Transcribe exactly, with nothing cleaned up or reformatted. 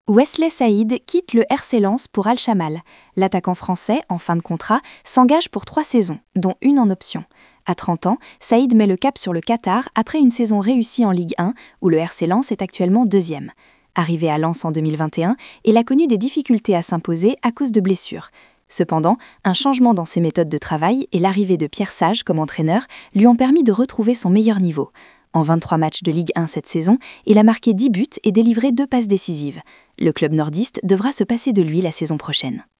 Wesley Saïd quitte le R C Lens pour Al Chamal. L'attaquant français, en fin de contrat, s'engage pour trois saisons, dont une en option. À trente ans, Saïd met le cap sur le Qatar après une saison réussie en Ligue un, où le R C Lens est actuellement deuxième. Arrivé à Lens en deux mille vingt et un, il a connu des difficultés à s'imposer à cause de blessures. Cependant, un changement dans ses méthodes de travail et l'arrivée de Pierre Sage comme entraîneur lui ont permis de retrouver son meilleur niveau. En vingt-trois matchs de Ligue un cette saison, il a marqué dix buts et délivré deux passes décisives. Le club nordiste devra se passer de lui la saison prochaine.